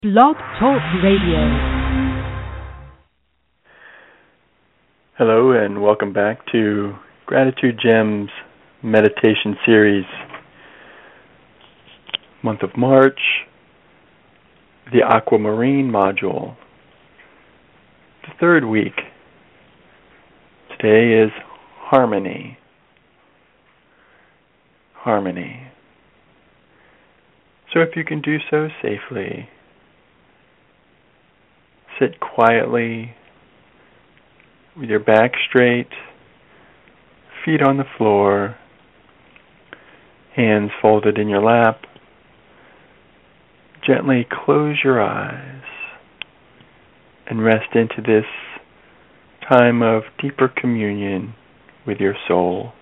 Blog Talk Radio. Hello and welcome back to Gratitude Gems meditation series. Month of March, the Aquamarine module. The third week. Today is Harmony. Harmony. So if you can do so safely, sit quietly with your back straight, feet on the floor, hands folded in your lap. Gently close your eyes and rest into this time of deeper communion with your soul.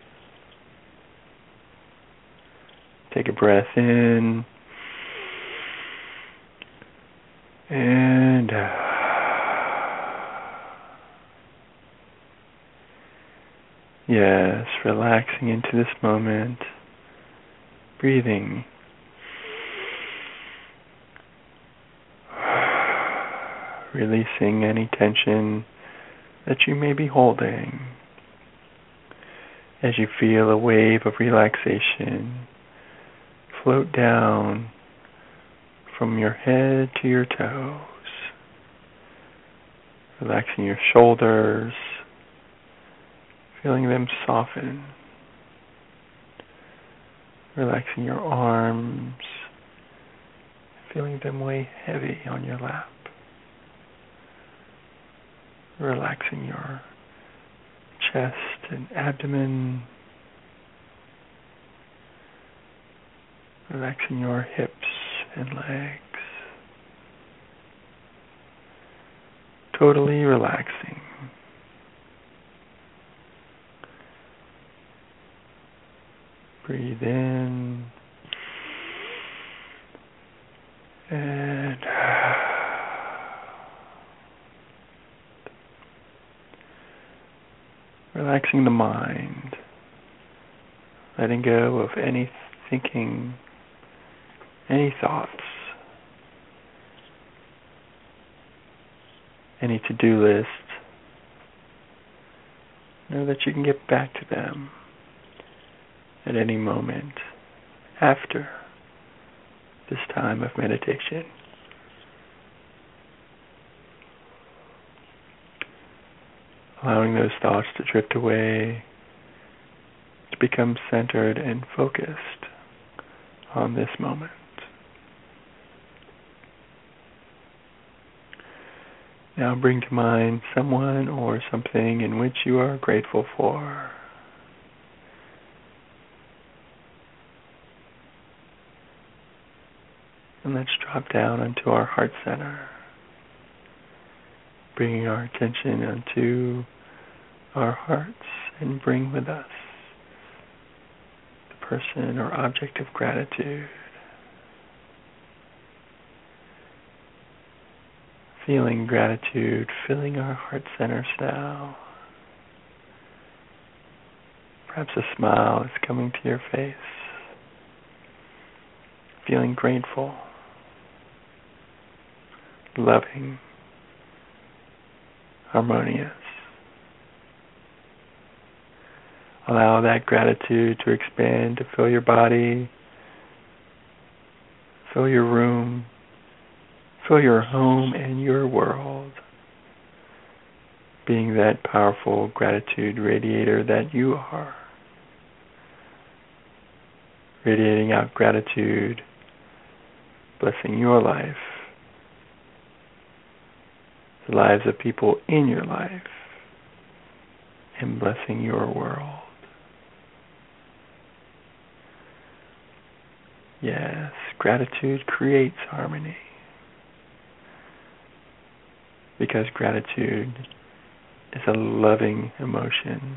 Take a breath in and yes, relaxing into this moment, breathing. Releasing any tension that you may be holding as you feel a wave of relaxation float down from your head to your toes, relaxing your shoulders, feeling them soften, relaxing your arms, feeling them weigh heavy on your lap, relaxing your chest and abdomen, relaxing your hips and legs, totally relaxing. Breathe in and relaxing the mind, letting go of any thinking, any thoughts, any to-do list. Know that you can get back to them at any moment after this time of meditation. Allowing those thoughts to drift away, to become centered and focused on this moment. Now bring to mind someone or something in which you are grateful for. And let's drop down onto our heart center, bringing our attention onto our hearts and bring with us the person or object of gratitude. Feeling gratitude filling our heart centers now. Perhaps a smile is coming to your face. Feeling grateful, loving, harmonious. Allow that gratitude to expand, to fill your body, fill your room, fill your home and your world, being that powerful gratitude radiator that you are. Radiating out gratitude, blessing your life, the lives of people in your life, and blessing your world. Yes, gratitude creates harmony. Because gratitude is a loving emotion,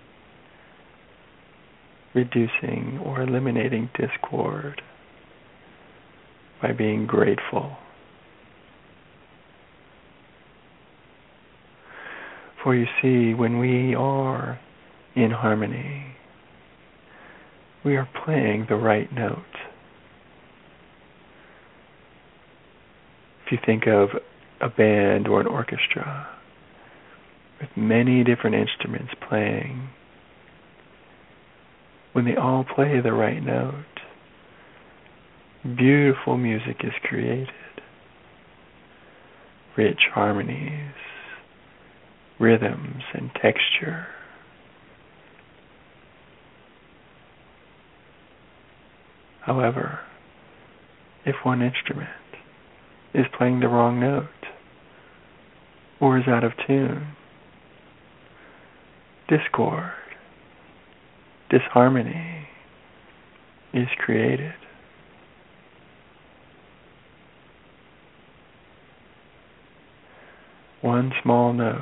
reducing or eliminating discord by being grateful. For you see, when we are in harmony, we are playing the right note. you think of a band or an orchestra with many different instruments playing, when they all play the right note, beautiful music is created. Rich harmonies, rhythms, and texture. However, if one instrument is playing the wrong note or is out of tune, discord, disharmony is created. One small note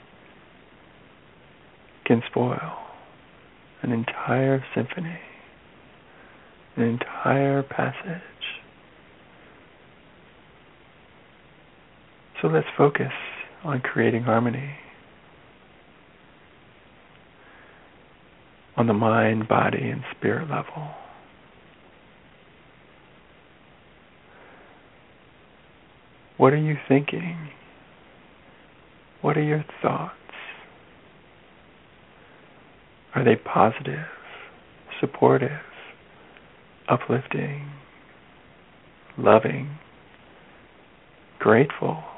can spoil an entire symphony, an entire passage. So let's focus on creating harmony on the mind, body, and spirit level. What are you thinking? What are your thoughts? Are they positive, supportive, uplifting, loving, grateful?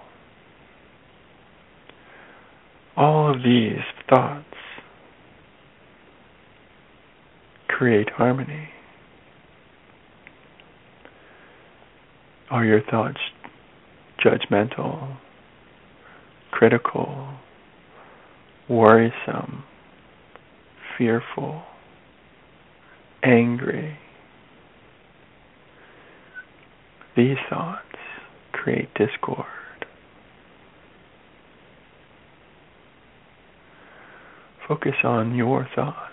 All of these thoughts create harmony. Are your thoughts judgmental, critical, worrisome, fearful, angry? These thoughts create discord. Focus on your thoughts.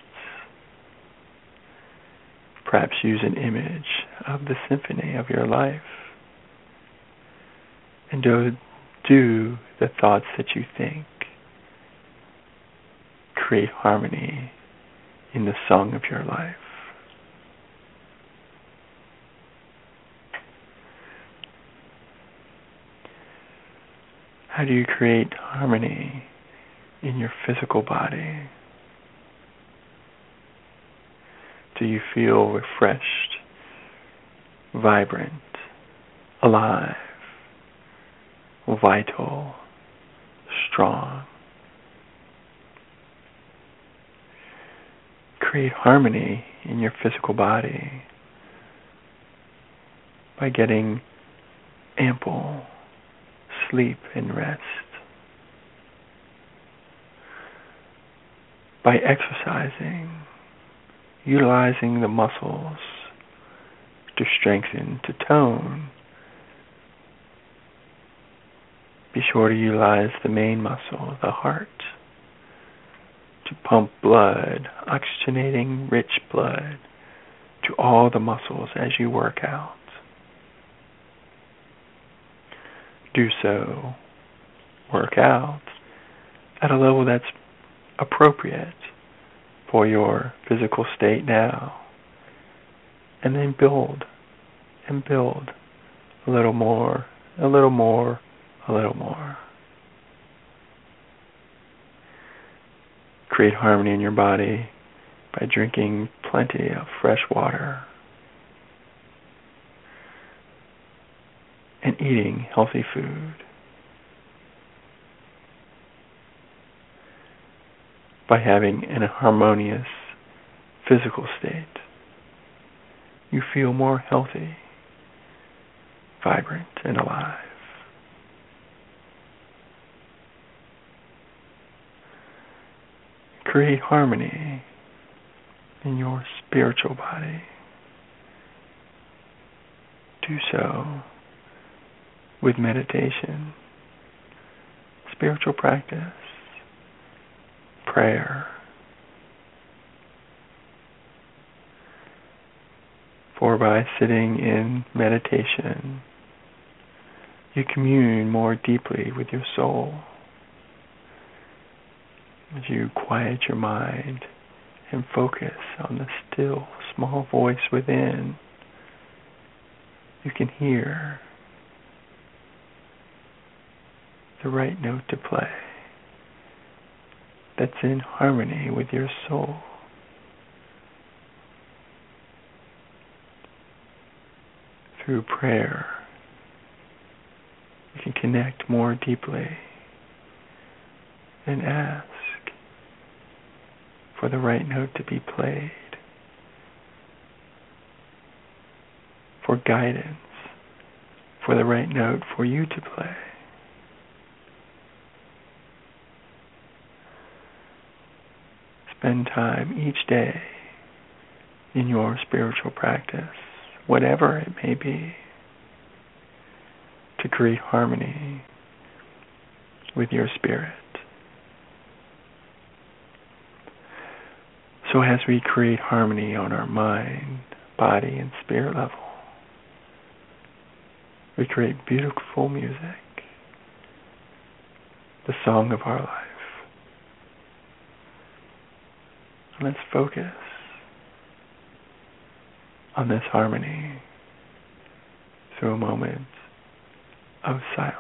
Perhaps use an image of the symphony of your life and do the thoughts that you think create harmony in the song of your life. How do you create harmony in your physical body? Do you feel refreshed, vibrant, alive, vital, strong? Create harmony in your physical body by getting ample sleep and rest, by exercising, utilizing the muscles to strengthen, to tone. Be sure to utilize the main muscle, the heart, to pump blood, oxygenating rich blood to all the muscles as you work out. Do so, work out at a level that's appropriate for your physical state now, and then build and build a little more, a little more, a little more. Create harmony in your body by drinking plenty of fresh water and eating healthy food. By having an harmonious physical state, you feel more healthy, vibrant, and alive. Create harmony in your spiritual body. Do so with meditation, spiritual practice, prayer. For by sitting in meditation, you commune more deeply with your soul. As you quiet your mind and focus on the still, small voice within, you can hear the right note to play that's in harmony with your soul. Through prayer, you can connect more deeply and ask for the right note to be played, for guidance, for the right note for you to play. Spend time each day in your spiritual practice, whatever it may be, to create harmony with your spirit. So as we create harmony on our mind, body, and spirit level, we create beautiful music, the song of our life. Let's focus on this harmony through a moment of silence.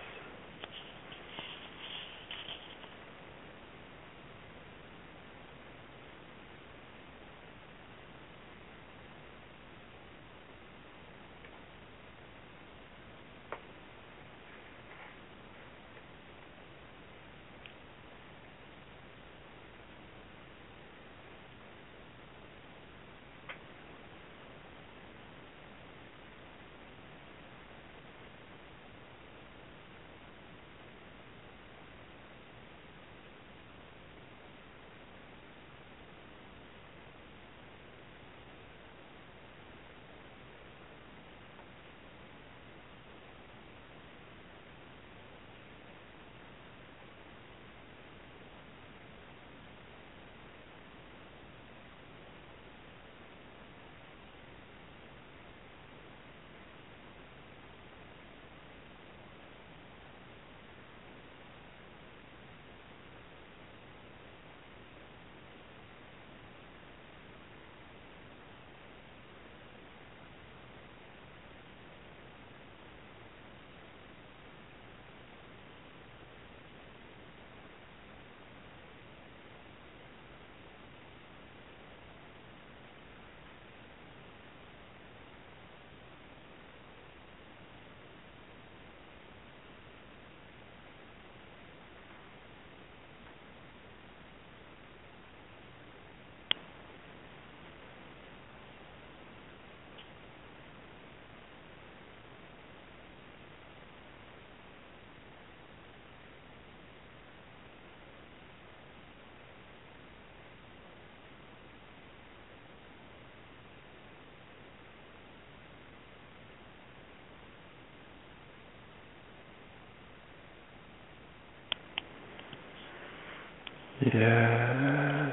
Yes.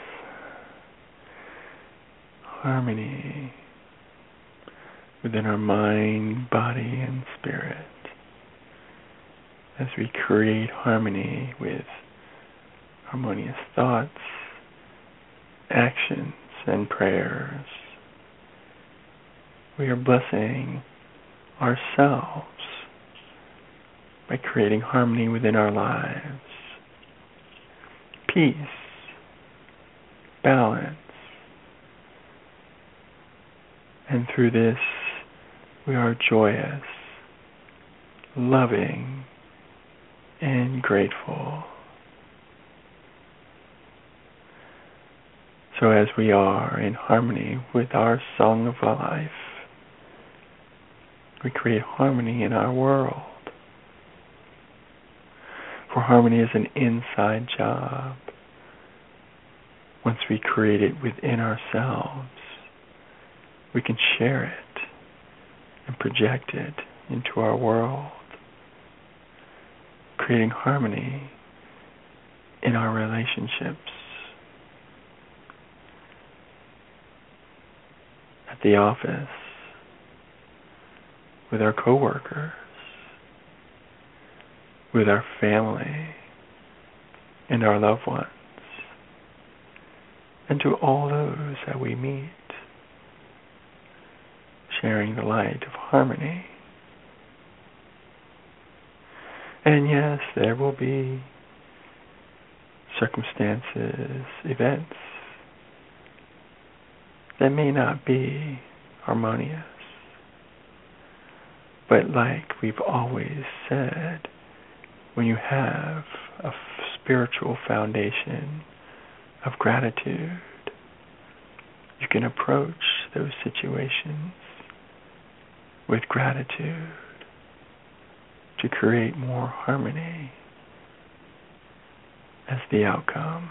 Harmony within our mind, body, and spirit. As we create harmony with harmonious thoughts, actions, and prayers, we are blessing ourselves by creating harmony within our lives, peace, balance, and through this we are joyous, loving, and grateful. So as we are in harmony with our song of life, we create harmony in our world. For harmony is an inside job. Once we create it within ourselves, we can share it and project it into our world, creating harmony in our relationships, at the office, with our coworkers, with our family and our loved ones, and to all those that we meet, sharing the light of harmony. And yes, there will be circumstances, events that may not be harmonious. But like we've always said, when you have a spiritual foundation of gratitude, you can approach those situations with gratitude to create more harmony as the outcome.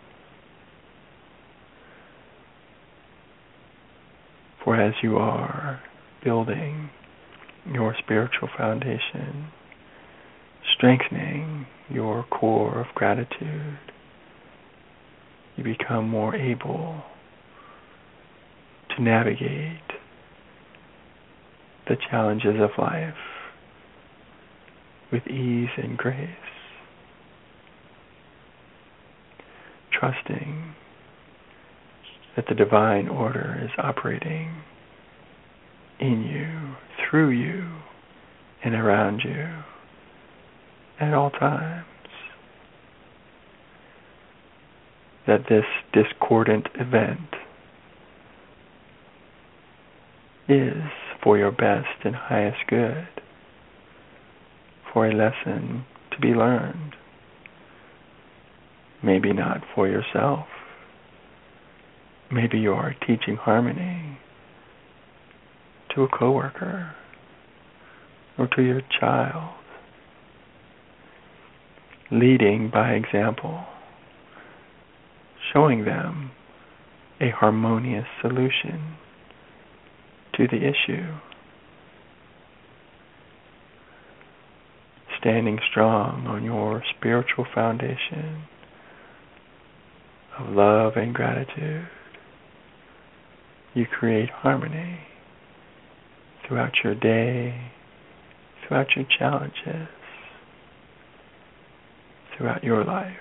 For as you are building your spiritual foundation, strengthening your core of gratitude, you become more able to navigate the challenges of life with ease and grace, trusting that the divine order is operating in you, through you, and around you at all times. That this discordant event is for your best and highest good, for a lesson to be learned, maybe not for yourself. Maybe you are teaching harmony to a coworker or to your child, leading by example, showing them a harmonious solution to the issue, standing strong on your spiritual foundation of love and gratitude. You create harmony throughout your day, throughout your challenges, throughout your life,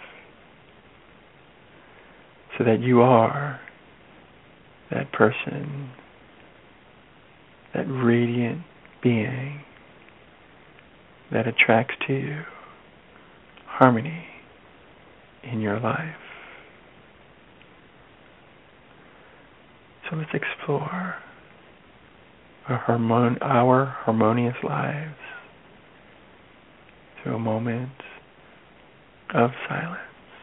so that you are that person, that radiant being that attracts to you harmony in your life. So let's explore our harmonious lives through a moment of silence.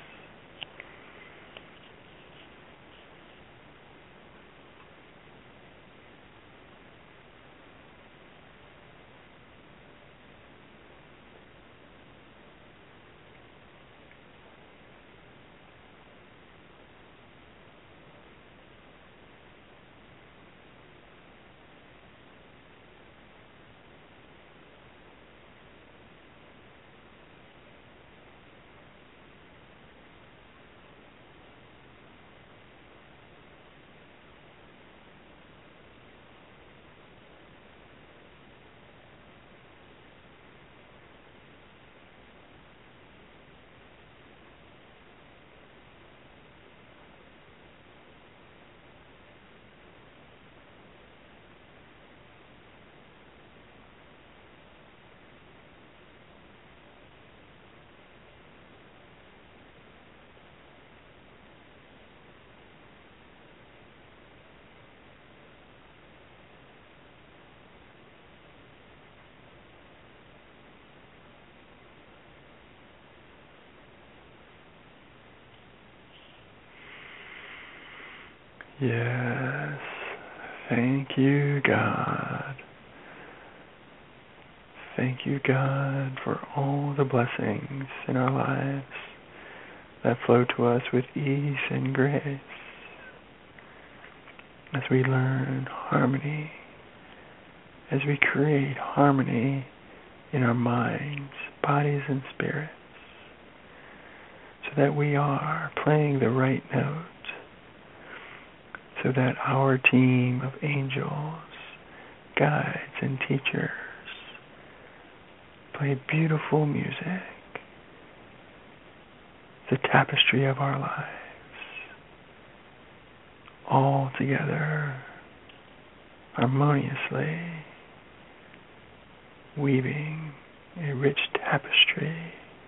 Yes, thank you, God. Thank you, God, for all the blessings in our lives that flow to us with ease and grace as we learn harmony, as we create harmony in our minds, bodies, and spirits, so that we are playing the right note, so that our team of angels, guides, and teachers play beautiful music, the tapestry of our lives, all together, harmoniously, weaving a rich tapestry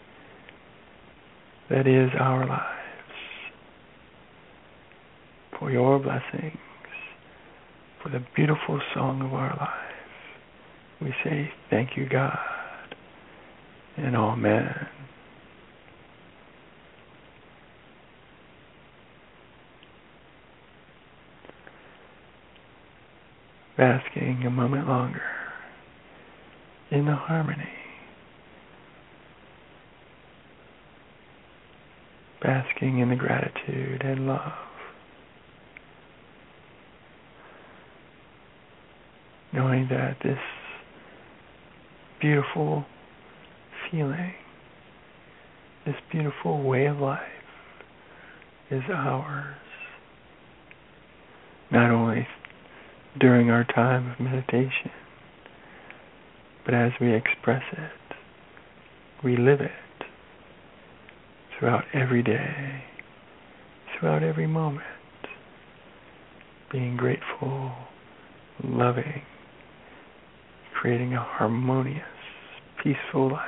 that is our lives, for your blessings, for the beautiful song of our life. We say thank you, God, and amen. Basking a moment longer in the harmony, basking in the gratitude and love, knowing that this beautiful feeling, this beautiful way of life is ours, not only during our time of meditation, but as we express it, we live it throughout every day, throughout every moment, being grateful, loving, creating a harmonious, peaceful life.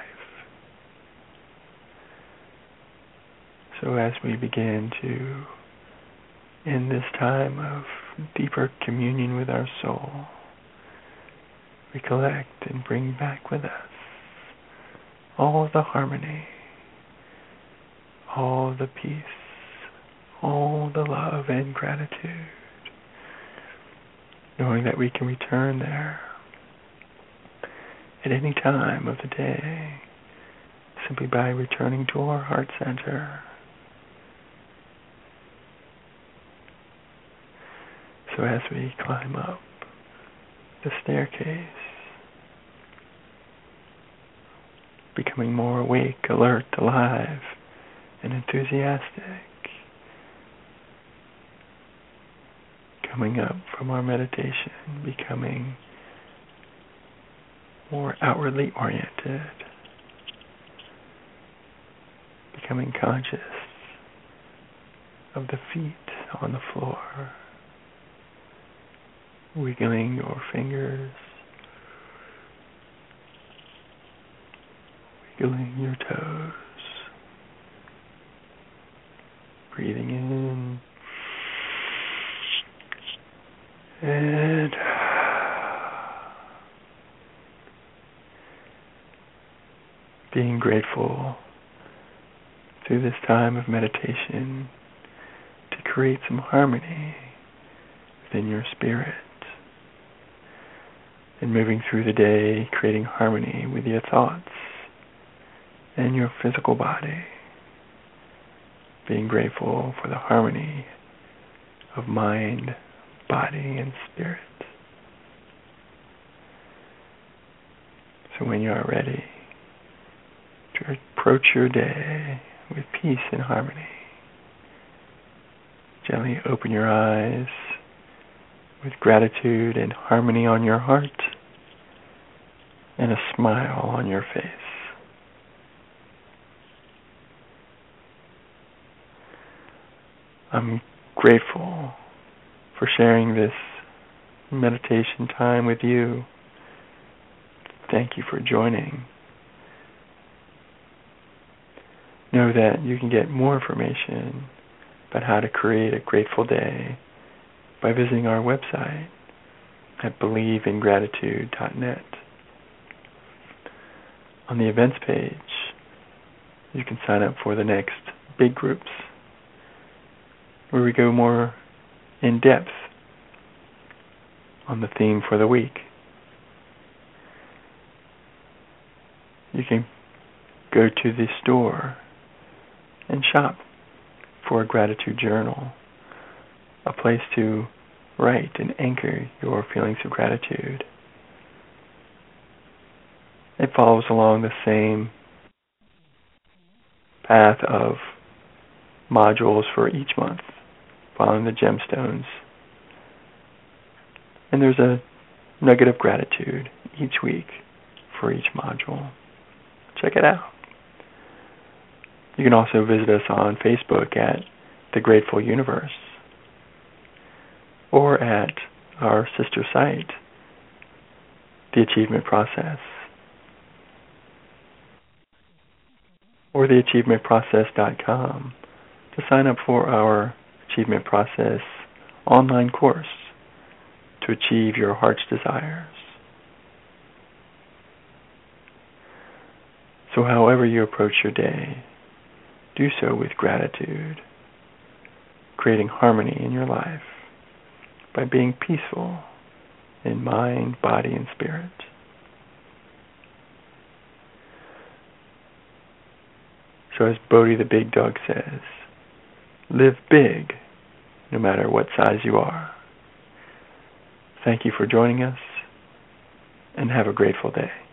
So as we begin to end this time of deeper communion with our soul, we collect and bring back with us all of the harmony, all of the peace, all the love and gratitude, knowing that we can return there at any time of the day, simply by returning to our heart center. So as we climb up the staircase, becoming more awake, alert, alive, and enthusiastic, coming up from our meditation, becoming more outwardly oriented, becoming conscious of the feet on the floor, wiggling your fingers, wiggling your toes, breathing in and being grateful through this time of meditation to create some harmony within your spirit, and moving through the day, creating harmony with your thoughts and your physical body, being grateful for the harmony of mind, body, and spirit. So when you are ready to approach your day with peace and harmony, gently open your eyes with gratitude and harmony on your heart and a smile on your face. I'm grateful for sharing this meditation time with you. Thank you for joining. Know that you can get more information about how to create a grateful day by visiting our website at believeingratitude.net. On the events page, you can sign up for the next big groups, where we go more in depth on the theme for the week. You can go to the store and shop for a gratitude journal, a place to write and anchor your feelings of gratitude. It follows along the same path of modules for each month, following the gemstones. And there's a nugget of gratitude each week for each module. Check it out. You can also visit us on Facebook at The Grateful Universe, or at our sister site, The Achievement Process. or theachievementprocess.com to sign up for our Achievement Process online course to achieve your heart's desires. So however you approach your day, do so with gratitude, creating harmony in your life by being peaceful in mind, body, and spirit. So as Bodhi the big dog says, live big no matter what size you are. Thank you for joining us, and have a grateful day.